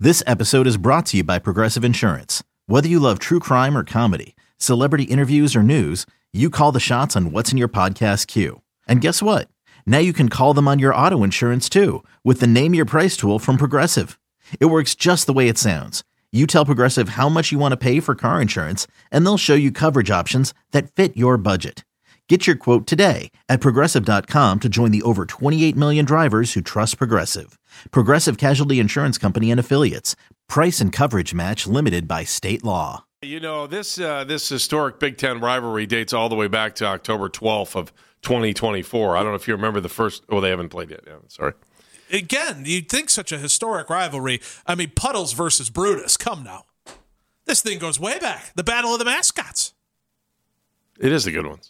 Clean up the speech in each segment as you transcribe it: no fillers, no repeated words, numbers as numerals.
This episode is brought to you by Progressive Insurance. Whether you love true crime or comedy, celebrity interviews or news, you call the shots on what's in your podcast queue. And guess what? Now you can call them on your auto insurance too with the Name Your Price tool from Progressive. It works just the way it sounds. You tell Progressive how much you want to pay for car insurance, and they'll show you coverage options that fit your budget. Get your quote today at Progressive.com to join the over 28 million drivers who trust Progressive. Progressive Casualty Insurance Company and Affiliates. Price and coverage match limited by state law. You know, this historic Big Ten rivalry dates all the way back to October 12th of 2024. I don't know if you remember the first – oh, they haven't played yet. Yeah, sorry. Again, you'd think such a historic rivalry. I mean, Puddles versus Brutus. Come now. This thing goes way back. The Battle of the Mascots. It is the good ones.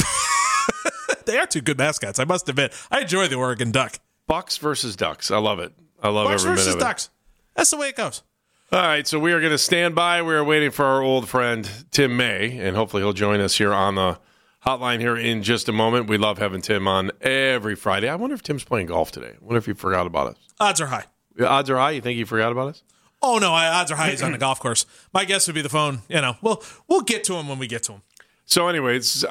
They are two good mascots, I must admit. I enjoy the Oregon Duck. Bucks versus Ducks. I love it. I love Bucks every minute versus of it. Ducks. That's the way it goes. All right, so we are going to stand by. We are waiting for our old friend Tim May, and hopefully he'll join us here on the hotline here in just a moment. We love having Tim on every Friday. I wonder if Tim's playing golf today. I wonder if he forgot about us. Odds are high. Odds are high? You think he forgot about us? Oh, no, odds are high he's on the golf course. My guess would be the phone. You know, we'll get to him when we get to him. So anyways,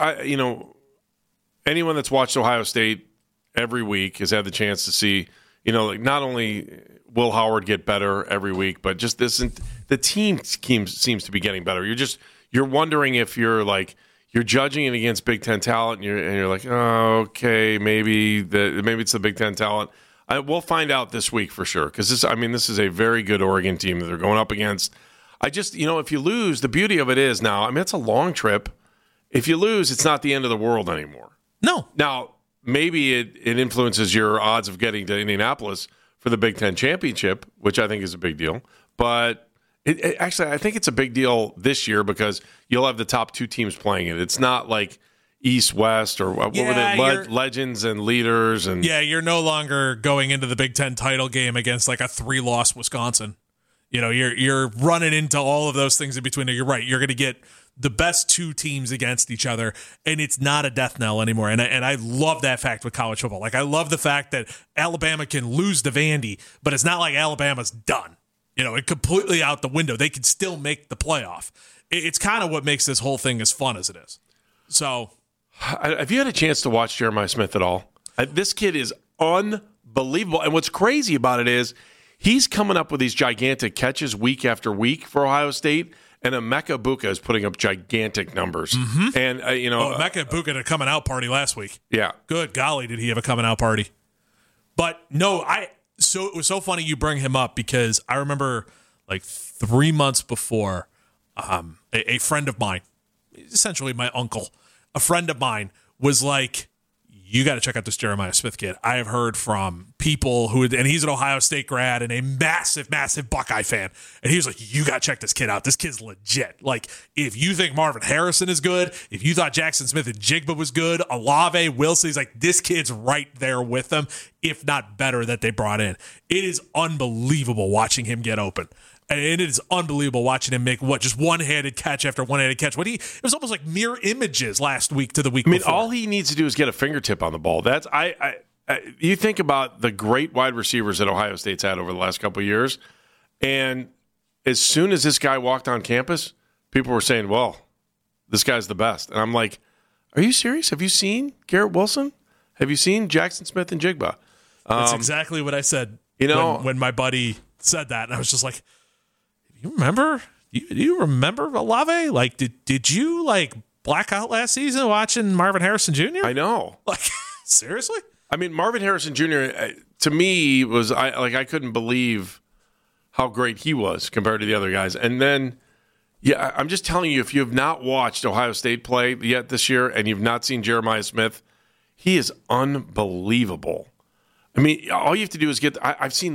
anyone that's watched Ohio State every week has had the chance to see, like not only Will Howard get better every week, but just the team seems to be getting better. You're wondering if you're judging it against Big Ten talent, and you're like, oh, okay, maybe it's the Big Ten talent. We'll find out this week for sure, because this is a very good Oregon team that they're going up against. If you lose, the beauty of it is now, it's a long trip. If you lose, it's not the end of the world anymore. No. Now, maybe it influences your odds of getting to Indianapolis for the Big Ten championship, which I think is a big deal. But I think it's a big deal this year because you'll have the top two teams playing it. It's not like East-West or what were they, legends and leaders. And yeah, you're no longer going into the Big Ten title game against like a 3-loss Wisconsin. You're running into all of those things in between. You're right. You're going to get the best two teams against each other, and it's not a death knell anymore. And I love that fact with college football. Like, I love the fact that Alabama can lose to Vandy, but it's not like Alabama's done. It completely out the window. They can still make the playoff. It's kind of what makes this whole thing as fun as it is. So, have you had a chance to watch Jeremiah Smith at all? This kid is unbelievable. And what's crazy about it is he's coming up with these gigantic catches week after week for Ohio State. And Emeka Egbuka is putting up gigantic numbers. Mm-hmm. And, Emeka Egbuka had a coming out party last week. Yeah. Good golly, did he have a coming out party. But no, so it was so funny you bring him up because I remember like 3 months before a friend of mine, essentially my uncle, a friend of mine was like, you got to check out this Jeremiah Smith kid. I have heard from people and he's an Ohio State grad and a massive, massive Buckeye fan. And he was like, you got to check this kid out. This kid's legit. Like, if you think Marvin Harrison is good, if you thought Jackson Smith and Jigba was good, Olave, Wilson, he's like, this kid's right there with them, if not better, that they brought in. It is unbelievable watching him get open. And it is unbelievable watching him make just one-handed catch after one-handed catch. It was almost like mirror images last week to the week before. All he needs to do is get a fingertip on the ball. That's you think about the great wide receivers that Ohio State's had over the last couple of years, and as soon as this guy walked on campus, people were saying, well, this guy's the best. And I'm like, are you serious? Have you seen Garrett Wilson? Have you seen Jackson Smith and Jigba? That's exactly what I said when my buddy said that. And I was just like, you remember? Do you remember Olave? Like, did you black out last season watching Marvin Harrison Jr.? I know. Like, seriously? Marvin Harrison Jr. To me was I couldn't believe how great he was compared to the other guys. And then, yeah, I'm just telling you, if you have not watched Ohio State play yet this year and you've not seen Jeremiah Smith, he is unbelievable. All you have to do is I've seen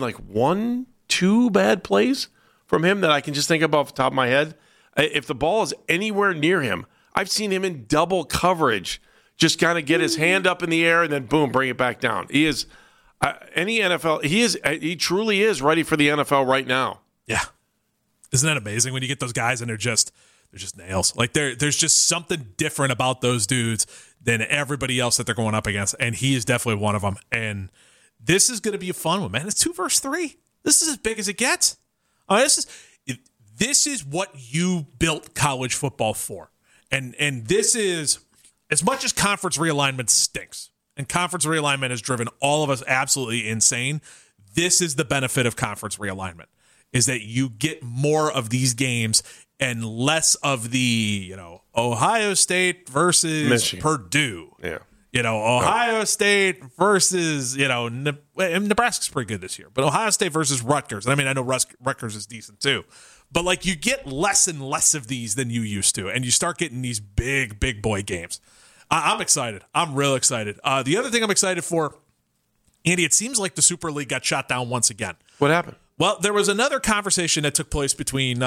1-2 bad plays from him that I can just think of off the top of my head. If the ball is anywhere near him, I've seen him in double coverage just kind of get his hand up in the air and then boom, bring it back down. He is any NFL. He truly is ready for the NFL right now. Yeah, isn't that amazing when you get those guys and they're just nails. Like there's just something different about those dudes than everybody else that they're going up against, and he is definitely one of them. And this is going to be a fun one, man. It's 2 versus 3. This is as big as it gets. This is what you built college football for. And this is, as much as conference realignment stinks, and conference realignment has driven all of us absolutely insane, this is the benefit of conference realignment, is that you get more of these games and less of the, Ohio State versus Michigan. Purdue. Yeah. Ohio State versus, Nebraska's pretty good this year, but Ohio State versus Rutgers. I mean, I know Rutgers is decent too, but you get less and less of these than you used to, and you start getting these big boy games. I'm excited. I'm real excited. The other thing I'm excited for, Andy, it seems like the Super League got shot down once again. What happened? Well, there was another conversation that took place between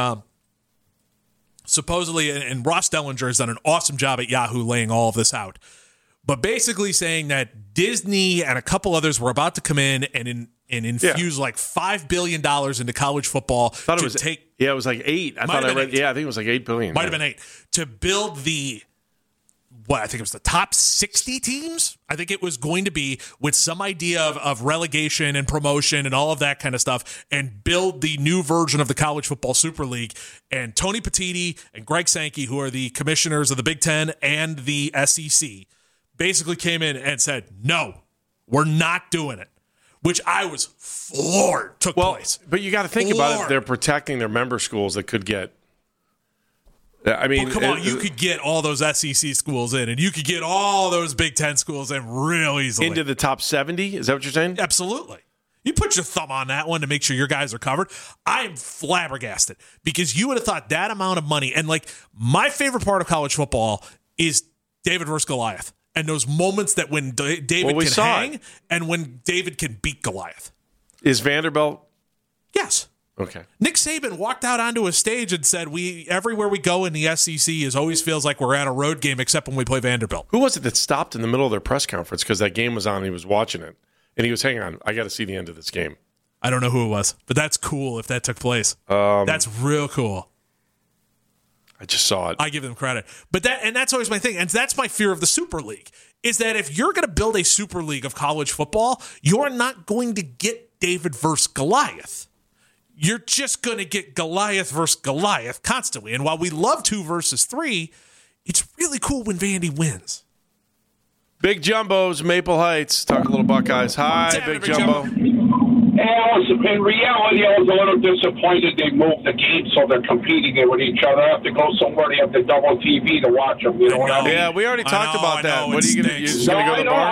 supposedly, and Ross Dellinger has done an awesome job at Yahoo laying all of this out, but basically saying that Disney and a couple others were about to come in and infuse like $5 billion into college football. It was like 8. I think it was like $8 billion. Might have been 8 to build I think it was the top 60 teams. I think it was going to be, with some idea of relegation and promotion and all of that kind of stuff, and build the new version of the College Football Super League. And Tony Petitti and Greg Sankey, who are the commissioners of the Big Ten and the SEC, basically came in and said, no, we're not doing it, which I was floored took place. But you got to think about it. They're protecting their member schools that could get. I mean, come on, you could get all those SEC schools in, and you could get all those Big Ten schools in real easily. Into the top 70? Is that what you're saying? Absolutely. You put your thumb on that one to make sure your guys are covered. I am flabbergasted, because you would have thought that amount of money, and my favorite part of college football is David versus Goliath, and those moments that when David can hang and when David can beat Goliath. Is Vanderbilt? Yes. Okay. Nick Saban walked out onto a stage and said, everywhere we go in the SEC always feels like we're at a road game except when we play Vanderbilt. Who was it that stopped in the middle of their press conference because that game was on and he was watching it? And he was, hang on, I got to see the end of this game. I don't know who it was, but that's cool if that took place. That's real cool. I just saw it. I give them credit. But that's always my thing. And that's my fear of the Super League, is that if you're going to build a Super League of college football, you're not going to get David versus Goliath. You're just going to get Goliath versus Goliath constantly. And while we love 2 versus 3, it's really cool when Vandy wins. Big Jumbo's Maple Heights. Talk a little Buckeyes. Hi, Big Jumbo. Hey, listen, in reality, I was a little disappointed they moved the game so they're competing with each other. I have to go somewhere, they have the double TV to watch them. You know what I mean? Yeah, we already talked about that. What are you going to do? You're just going to go to the bar?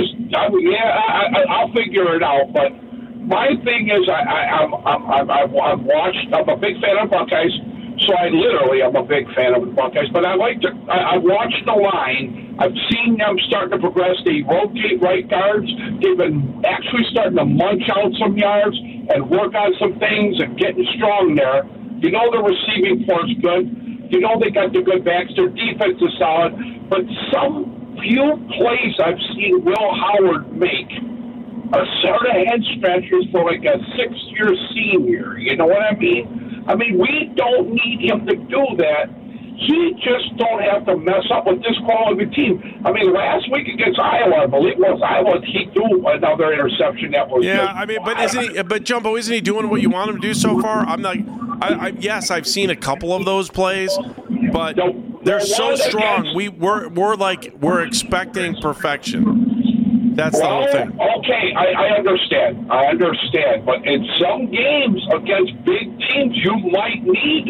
I'll figure it out, but my thing is, I've watched. I'm a big fan of Buckeyes, so I'm a big fan of the Buckeyes. But I've watched the line. I've seen them starting to progress. They rotate right guards. They've been actually starting to munch out some yards and work on some things and getting strong there. The receiving force good. They got the good backs. Their defense is solid. But some few plays I've seen Will Howard make are sort of head stretchers for like a 6-year senior. You know what I mean? We don't need him to do that. He just don't have to mess up with this quality team. Last week against Iowa, I believe it was Iowa, he threw another interception that was good. But isn't he? But Jumbo, isn't he doing what you want him to do so far? Yes, I've seen a couple of those plays, but they're so strong. We're expecting perfection. That's the whole thing. Okay, I understand. But in some games against big teams, you might need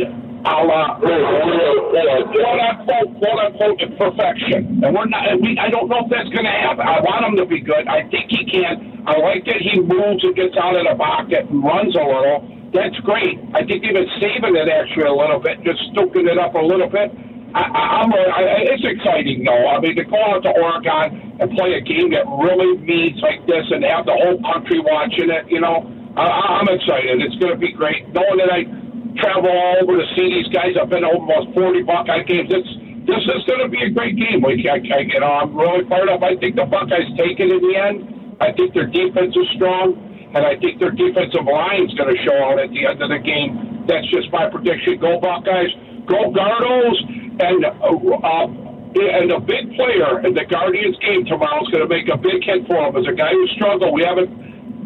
quote-unquote perfection. And I don't know if that's going to happen. I want him to be good. I think he can. I like that he moves and gets out of the pocket and runs a little. That's great. I think they've been saving it actually a little bit, just stoking it up a little bit. It's exciting, though. To go out to Oregon and play a game that really means like this and have the whole country watching it, I'm excited. It's going to be great. Knowing that I travel all over to see these guys, I've been to almost 40 Buckeye games. This is going to be a great game. I'm really fired up. I think the Buckeyes take it in the end. I think their defense is strong, and I think their defensive line is going to show out at the end of the game. That's just my prediction. Go Buckeyes. Go Gardos. And a big player in the Guardians game tomorrow is going to make a big hit for him. As a guy who struggled, we haven't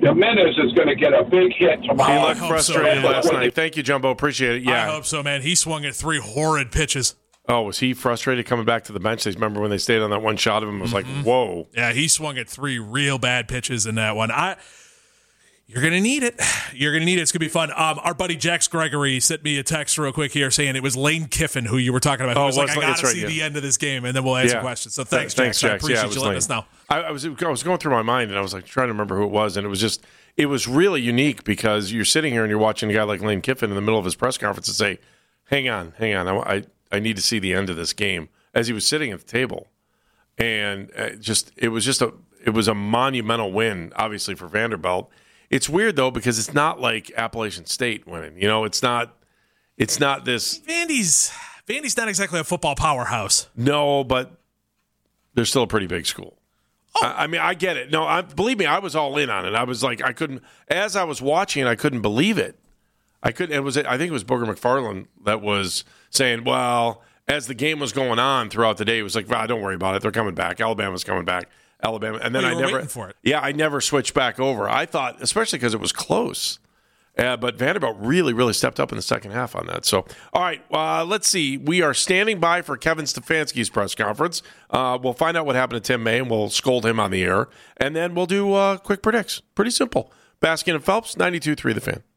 Jimenez is going to get a big hit He tomorrow. looked frustrated last night. Thank you, Jumbo. Appreciate it. Yeah. I hope so, man. He swung at 3 horrid pitches. Oh, was he frustrated coming back to the bench? Remember when they stayed on that one shot of him? It was like, whoa. Yeah, he swung at 3 real bad pitches in that one. You're going to need it. You're going to need it. It's going to be fun. Our buddy Jax Gregory sent me a text real quick here saying it was Lane Kiffin who you were talking about. He was like, I got to see the end of this game, and then we'll answer questions. So thanks, Jax. I appreciate you letting us know. I was going through my mind, and I was like trying to remember who it was, and it was really unique because you're sitting here and you're watching a guy like Lane Kiffin in the middle of his press conference and say, hang on. I need to see the end of this game, as he was sitting at the table. And it was a monumental win, obviously, for Vanderbilt. It's weird, though, because it's not like Appalachian State winning. You know, it's not this. Vandy's not exactly a football powerhouse. No, but they're still a pretty big school. Oh. I mean, I get it. No, believe me, I was all in on it. I was like, as I was watching it, I couldn't believe it. I think it was Booger McFarland that was saying, well, as the game was going on throughout the day, it was like, well, don't worry about it. They're coming back. Alabama's coming back. Alabama. And then I never switched back over. I thought, especially because it was close. But Vanderbilt really, really stepped up in the second half on that. So, all right, let's see. We are standing by for Kevin Stefanski's press conference. We'll find out what happened to Tim May, and we'll scold him on the air. And then we'll do quick predicts. Pretty simple. Baskin and Phelps, 92.3 The Fan.